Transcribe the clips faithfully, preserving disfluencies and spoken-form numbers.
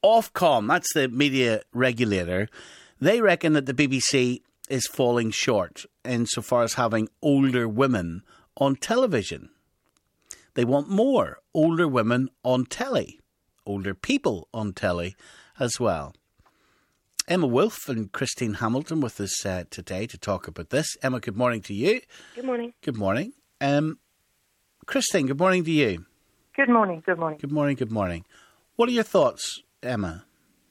Ofcom, that's the media regulator, they reckon that the B B C is falling short insofar as having older women on television. They want more older women on telly, older people on telly as well. Emma Wolfe and Christine Hamilton with us uh, today to talk about this. Emma, good morning to you. Good morning. Good morning. Um, Christine, good morning to you. Good morning, good morning. Good morning, good morning. What are your thoughts, Emma?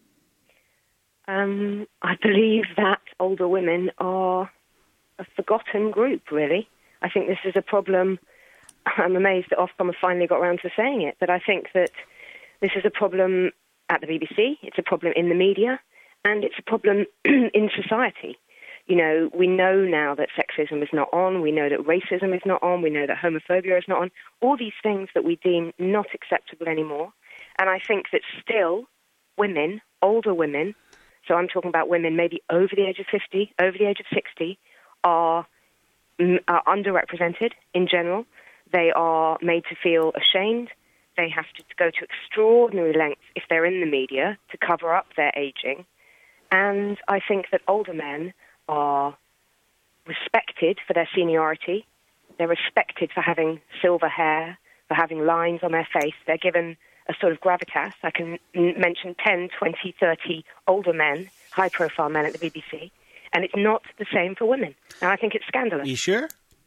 Um, I believe that older women are a forgotten group, really. I think this is a problem. I'm amazed that Ofcom have finally got around to saying it, but I think that this is a problem at the B B C, it's a problem in the media, and it's a problem in society. You know, we know now that sexism is not on, we know that racism is not on, we know that homophobia is not on, all these things that we deem not acceptable anymore. And I think that still women, older women, so I'm talking about women maybe over the age of fifty, over the age of sixty, are, are underrepresented in general. They are made to feel ashamed. They have to go to extraordinary lengths if they're in the media to cover up their aging. And I think that older men are respected for their seniority. They're respected for having silver hair, for having lines on their face. They're given a sort of gravitas. I can mention ten, twenty, thirty older men, high-profile men at the B B C, and it's not the same for women. And I think it's scandalous. Are you sure?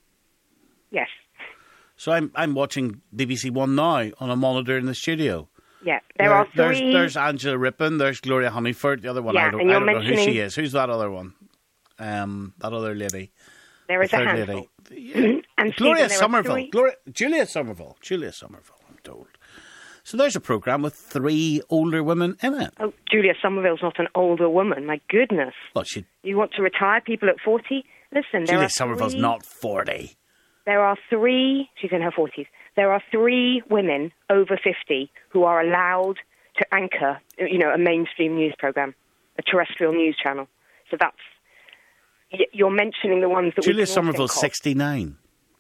Yes. So I'm I'm watching B B C One now on a monitor in the studio. Yeah, there, there are three. There's, there's Angela Rippon, there's Gloria Honeyford, the other one, yeah, I don't, and I you're don't know who mentioning... she is. Who's that other one? Um, that other lady. There is the a third handful. Lady. Yeah. and Gloria Stephen, Somerville. three... Gloria, Julia Somerville. Julia Somerville, I'm told. So there's a programme with three older women in it. Oh, Julia Somerville's not an older woman, my goodness. Well, she... You want to retire people at forty? Listen, there Julia are Somerville's three... not forty. There are three, she's in her forties, there are three women over fifty who are allowed to anchor, you know, a mainstream news programme, a terrestrial news channel. So that's, you're mentioning the ones that Julia we can Somerville's sixty-nine.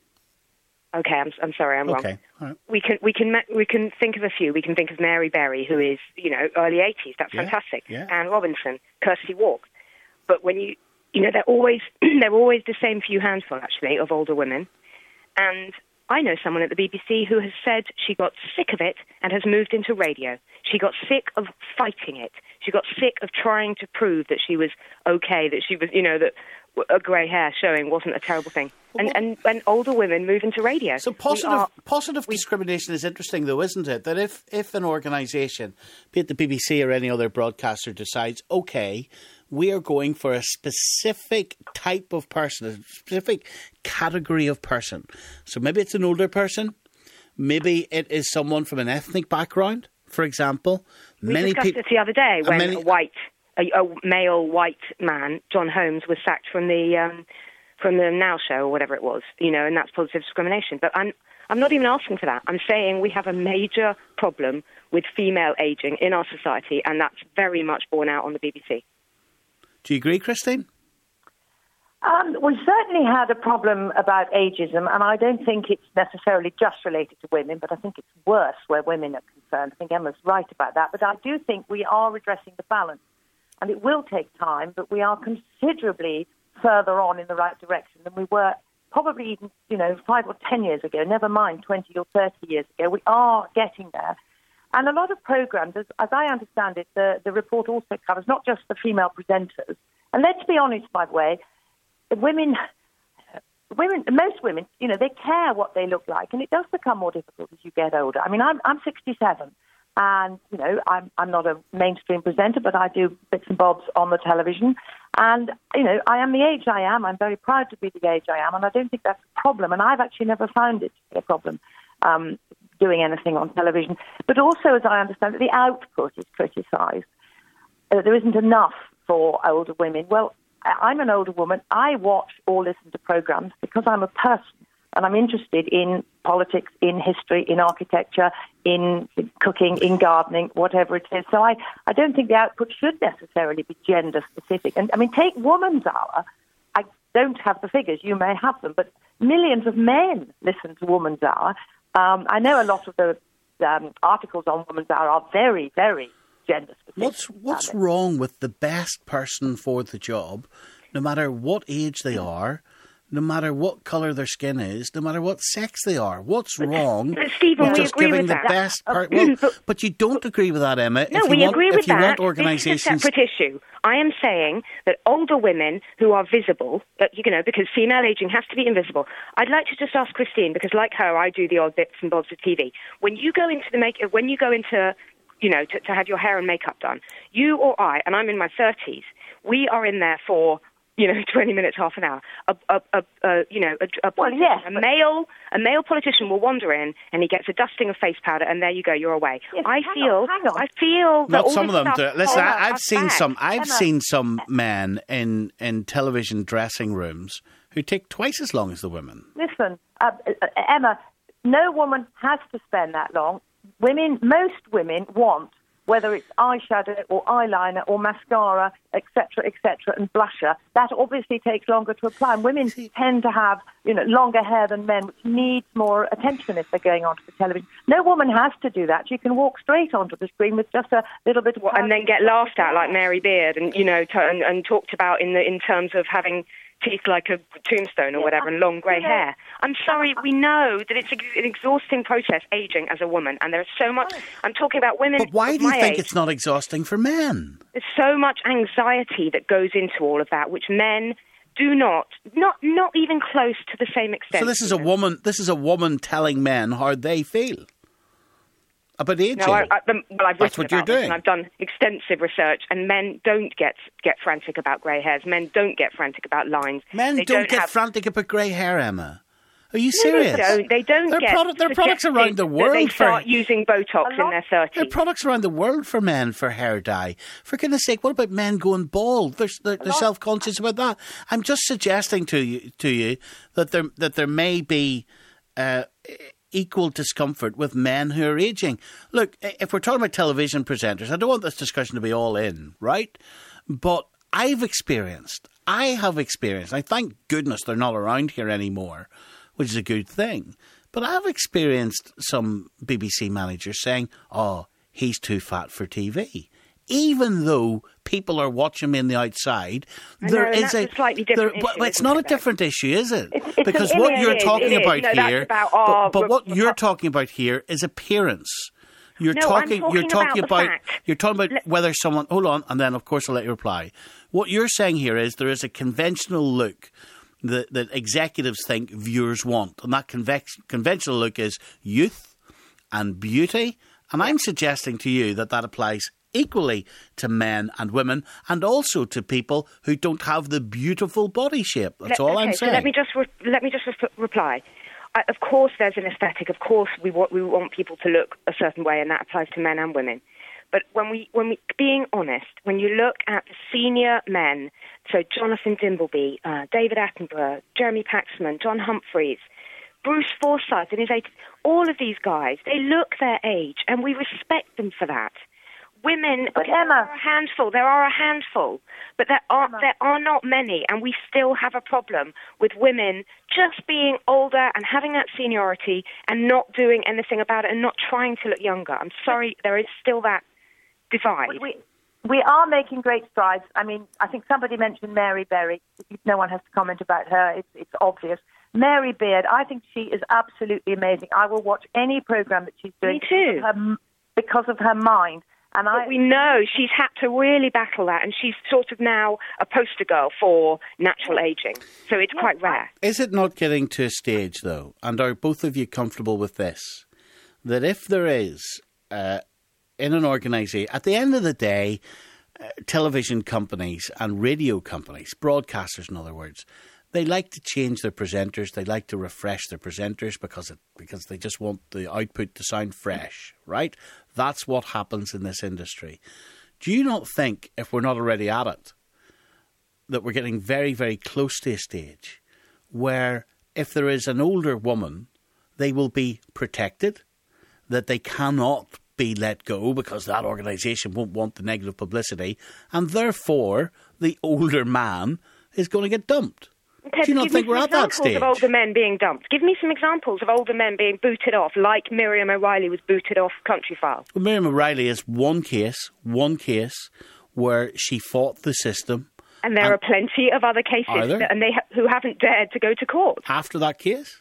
Okay, I'm I'm sorry, I'm okay. wrong. Right. We can we can we can think of a few. We can think of Mary Berry, who is, you know, early eighties. That's yeah, fantastic. Yeah. Anne Robinson, Kirsty Walk. But when you you know, they're always they're always the same few handful actually of older women. And I know someone at the B B C who has said she got sick of it and has moved into radio. She got sick of fighting it. She got sick of trying to prove that she was okay, that she was, you know, that a grey hair showing wasn't a terrible thing. And, and and older women move into radio. So positive are, positive we, discrimination is interesting, though, isn't it? That if, if an organisation, be it the B B C or any other broadcaster, decides, OK, we are going for a specific type of person, a specific category of person. So maybe it's an older person. Maybe it is someone from an ethnic background, for example. We many discussed peop- this the other day when many- a white, a, a male white man, John Holmes, was sacked from the um, from the Now Show or whatever it was, you know, and that's positive discrimination. But I'm I'm not even asking for that. I'm saying we have a major problem with female ageing in our society, and that's very much borne out on the B B C. Do you agree, Christine? Um, we certainly had a problem about ageism, and I don't think it's necessarily just related to women, but I think it's worse where women are concerned. I think Emma's right about that. But I do think we are redressing the balance, and it will take time, but we are considerably further on in the right direction than we were probably even, you know, five or ten years ago, never mind twenty or thirty years ago. We are getting there. And a lot of programs, as, as I understand it, the, the report also covers not just the female presenters. And let's be honest, by the way, women, women, most women, you know, they care what they look like, and it does become more difficult as you get older. I mean, I'm, I'm sixty-seven, and, you know, I'm, I'm not a mainstream presenter, but I do bits and bobs on the television. And, you know, I am the age I am. I'm very proud to be the age I am, and I don't think that's a problem. And I've actually never found it to be a problem um, doing anything on television. But also, as I understand it, the output is criticised. Uh, there isn't enough for older women. Well, I'm an older woman. I watch or listen to programs because I'm a person and I'm interested in politics, in history, in architecture, in cooking, in gardening, whatever it is. So I, I don't think the output should necessarily be gender specific. And I mean, take Woman's Hour. I don't have the figures. You may have them, but millions of men listen to Woman's Hour. Um, I know a lot of the um, articles on Woman's Hour are very, very gender specific. What's what's wrong with the best person for the job, no matter what age they are, no matter what colour their skin is, no matter what sex they are? What's wrong but Stephen, with we just agree giving with the that. best Uh, part? Well, but, but you don't agree with that, Emma. No, if you we want, agree with if you that. want organisations, This is a separate issue. I am saying that older women who are visible, uh, you know, because female ageing has to be invisible. I'd like to just ask Christine, because like her, I do the odd bits and bobs of T V. When you go into the make, when you go into, you know, to, to have your hair and makeup done, you or I, and I'm in my thirties, we are in there for, you know, twenty minutes, half an hour. A, a, a, a you know, a, a, well, yes, a male, a male politician will wander in and he gets a dusting of face powder, and there you go, you're away. Yes, I hang feel, on, hang on. I feel that not all some of this them. stuff Do. Listen, holds I, I've us seen back. some. I've Emma. seen some men in in television dressing rooms who take twice as long as the women. Listen, uh, uh, Emma, no woman has to spend that long. Women, most women want, whether it's eyeshadow or eyeliner or mascara, et cetera, et cetera, and blusher, that obviously takes longer to apply. And women tend to have, you know, longer hair than men, which needs more attention if they're going onto the television. No woman has to do that. She can walk straight onto the screen with just a little bit of... Well, and then get laughed at like Mary Beard, and you know, to, and, and talked about in the in terms of having teeth like a tombstone or whatever, and long grey hair. I'm sorry, we know that it's an exhausting process, ageing as a woman, and there's so much... I'm talking about women. But why of do you my think age. it's not exhausting for men? There's so much anxiety that goes into all of that, which men do not, not, not even close to the same extent. So this is a woman. This is a woman telling men how they feel about aging. No, I, I, well, I've That's written what you're about this, doing. and I've done extensive research, and men don't get get frantic about grey hairs. Men don't get frantic about lines. Men They don't, don't get have... frantic about grey hair, Emma. Are you No, serious? they don't. They don't There are get. product- there are products suggested around the that world They for- start using Botox in their There are thirties. products around the world for men for hair dye. For goodness sake, what about men going bald? They're, they're, they're self-conscious about that. I'm just suggesting to you to you that there that there may be uh, equal discomfort with men who are aging. Look, if we're talking about television presenters, I don't want this discussion to be all in, right? But I've experienced, I have experienced, I thank goodness they're not around here anymore, which is a good thing. But I've experienced some B B C managers saying, oh, he's too fat for T V. Even though people are watching me in the outside, I there know, and is that's a, a slightly different there- but, issue, but it's isn't not it, a though? different issue, is it? It's- it's Because an- what it you're is, talking it is. about No, that's here, about but, our but what re- you're talking about here is appearance. You're No, I'm talking. talking You're talking about the about. fact. You're talking about Let- whether someone. Hold on, and then of course I'll let you reply. What you're saying here is there is a conventional look that that executives think viewers want, and that convex, conventional look is youth and beauty. And I'm suggesting to you that that applies equally to men and women, and also to people who don't have the beautiful body shape. That's Let- all okay, I'm saying. So let me just re- let me just re- reply. I, of course, there's an aesthetic. Of course, we want we want people to look a certain way, and that applies to men and women. But when we when we being honest, when you look at the senior men, so Jonathan Dimbleby, uh, David Attenborough, Jeremy Paxman, John Humphreys, Bruce Forsyth in his eighties, all of these guys, they look their age, and we respect them for that. Women, But there Emma- are a handful. There are a handful, but there are Emma. there are not many, and we still have a problem with women just being older and having that seniority and not doing anything about it and not trying to look younger. I'm sorry, there is still that divide. We, we, we are making great strides. I mean, I think somebody mentioned Mary Berry. No one has to comment about her. It's, it's obvious. Mary Beard, I think she is absolutely amazing. I will watch any program that she's doing Me too. because of her, because of her mind. And But I, we know she's had to really battle that, and she's sort of now a poster girl for natural aging. So it's quite rare. Is it not getting to a stage, though, and are both of you comfortable with this, that if there is, uh, in an organisation, at the end of the day, uh, television companies and radio companies, broadcasters in other words, they like to change their presenters, they like to refresh their presenters because it, because they just want the output to sound fresh, right? That's what happens in this industry. Do you not think, if we're not already at it, that we're getting very, very close to a stage where if there is an older woman, they will be protected, that they cannot be let go because that organisation won't want the negative publicity, and therefore the older man is going to get dumped? Okay, Do you not give think me we're some at that examples stage? of older men being dumped. Give me some examples of older men being booted off, like Miriam O'Reilly was booted off Country File. Well, Miriam O'Reilly is one case, one case where she fought the system. And there and are plenty of other cases, Are there? that, and they ha- who haven't dared to go to court. After that case?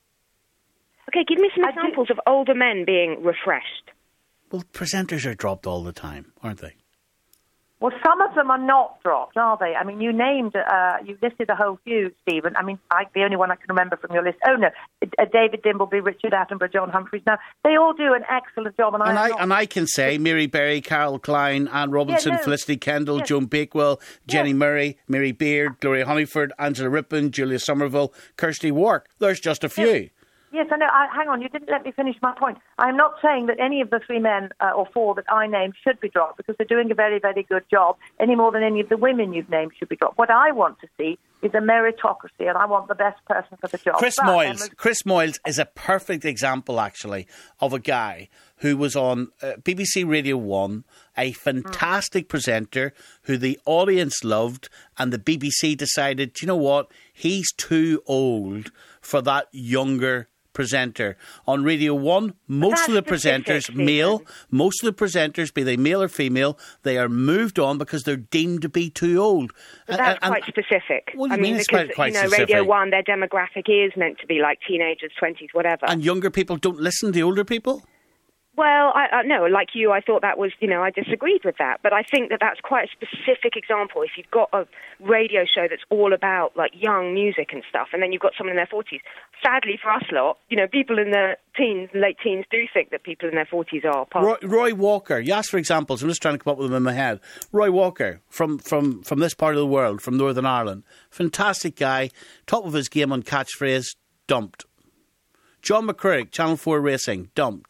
Okay, give me some I do- examples of older men being refreshed. Well, presenters are dropped all the time, aren't they? Well, some of them are not dropped, are they? I mean, you named, uh, you listed a whole few, Stephen. I mean, I, the only one I can remember from your list. Oh no, uh, David Dimbleby, Richard Attenborough, John Humphreys. Now they all do an excellent job, and, And I I not... and I can say Mary Berry, Carol Klein, Anne Robinson, Yeah, no. Felicity Kendall, Yes. Joan Bakewell, Jenny Yes. Murray, Mary Beard, Gloria Honeyford, Angela Rippon, Julia Somerville, Kirsty Wark. There's just a few. Yes. Yes, I know. I, hang on, you didn't let me finish my point. I'm not saying that any of the three men uh, or four that I named should be dropped because they're doing a very, very good job, any more than any of the women you've named should be dropped. What I want to see is a meritocracy, and I want the best person for the job. Chris But Moyles. Emma's- Chris Moyles is a perfect example, actually, of a guy who was on uh, B B C Radio one, a fantastic mm. presenter who the audience loved, and the B B C decided, do you know what? He's too old for that younger presenter. On Radio one, most That's of the specific, presenters, Stephen. male, most of the presenters, be they male or female, they are moved on because they're deemed to be too old. But And- that's and- quite specific. What do I you mean, mean it's because, quite- quite you know, specific? Radio one, their demographic is meant to be like teenagers, twenties, whatever. and younger people don't listen to older people? Well, I, I no, like you, I thought that was, you know, I disagreed with that. But I think that that's quite a specific example. If you've got a radio show that's all about, like, young music and stuff, and then you've got someone in their forties. Sadly for us lot, you know, people in their teens, late teens, do think that people in their forties are past. Roy, Roy Walker, you asked for examples. I'm just trying to come up with them in my head. Roy Walker, from, from, from this part of the world, from Northern Ireland. Fantastic guy, top of his game on catchphrase, dumped. John McCrick, Channel four Racing, dumped.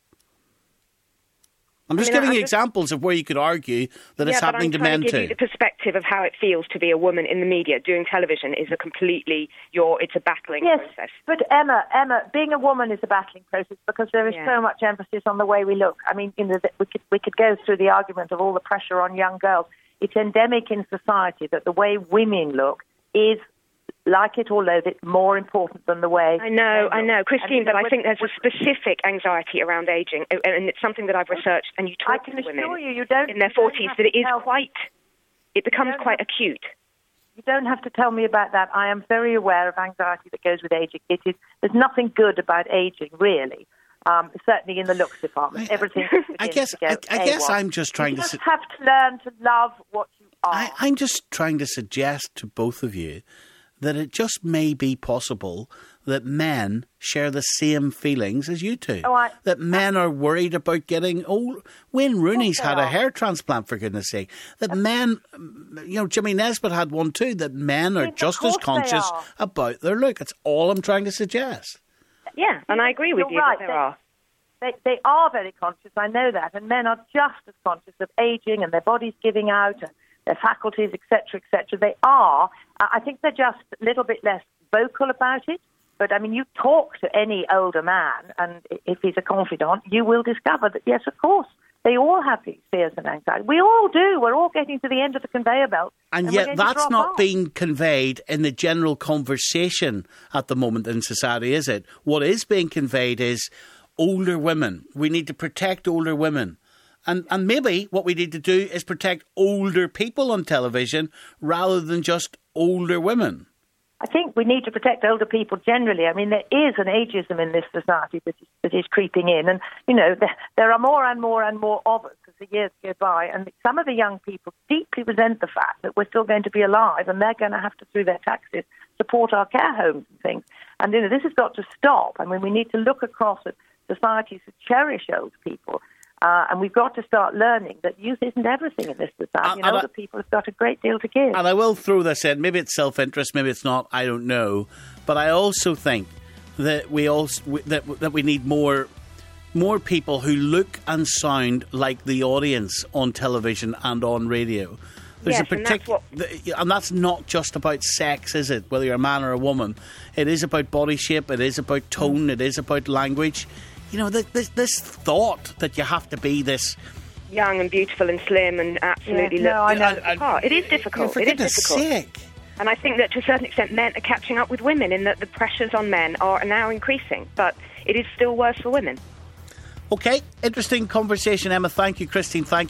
I'm just I mean, giving I'm you just- examples of where you could argue that yeah, it's but happening I'm to trying men to give too. you the perspective of how it feels to be a woman in the media. Doing television is a completely, your, it's a battling Yes, process. but Emma, Emma, being a woman is a battling process because there is Yeah. so much emphasis on the way we look. I mean, you know, that we could we could go through the argument of all the pressure on young girls. It's endemic in society that the way women look is, like it or loathe it, more important than the way. I know, I know, Christine, and, but I with- think there's a with- specific anxiety around aging, and and it's something that I've researched, and you I talk can to women assure you, you don't in their you don't forties have that to it is tell- quite, it becomes don't quite have- acute. You don't have to tell me about that. I am very aware of anxiety that goes with aging. It is there's nothing good about aging, really. Um, certainly in the looks department, I- everything. I begins guess to go I, I guess AWOL. I'm just trying you to. just su- have to learn to love what you are. I, I'm just trying to suggest to both of you that it just may be possible that men share the same feelings as you two. Oh, I- that men are worried about getting old. Wayne Rooney's they had a are. hair transplant, for goodness sake. That men, you know, Jimmy Nesbitt had one too, that men are Yes, of just as course they conscious are. about their look. That's all I'm trying to suggest. Yeah, and I agree with You're you right. that there They- are. They, they are very conscious, I know that, and men are just as conscious of aging and their bodies giving out and their faculties, et cetera, et cetera. They are. I I think they're just a little bit less vocal about it. But, I mean, you talk to any older man, and if he's a confidant, you will discover that, yes, of course, they all have these fears and anxiety. We all do. We're all getting to the end of the conveyor belt. And, we're yet going to that's drop not off. being conveyed in the general conversation at the moment in society, is it? What is being conveyed is older women. We need to protect older women. And and maybe what we need to do is protect older people on television rather than just older women. I think we need to protect older people generally. I mean, there is an ageism in this society that is, that is creeping in. And, you know, there, there are more and more and more of us as the years go by. And some of the young people deeply resent the fact that we're still going to be alive and they're going to have to, through their taxes, support our care homes and things. And, you know, this has got to stop. I mean, we need to look across at societies that cherish old people. Uh, and we've got to start learning that youth isn't everything in this society. And- and older and I- people have got a great deal to give. And I will throw this in. Maybe it's self-interest, maybe it's not. I don't know. But I also think that we also that that we need more more people who look and sound like the audience on television and on radio. There's Yes, a and that's particular, and that's not just about sex, is it? Whether you're a man or a woman, it is about body shape. It is about tone. It is about language. You know, this this thought that you have to be this. Young and beautiful and slim and absolutely Yeah, no, I look know. look the part. It is difficult. For It is goodness difficult. sake. And I think that to a certain extent men are catching up with women in that the pressures on men are now increasing, but it is still worse for women. Okay, interesting conversation, Emma. Thank you, Christine. Thank you.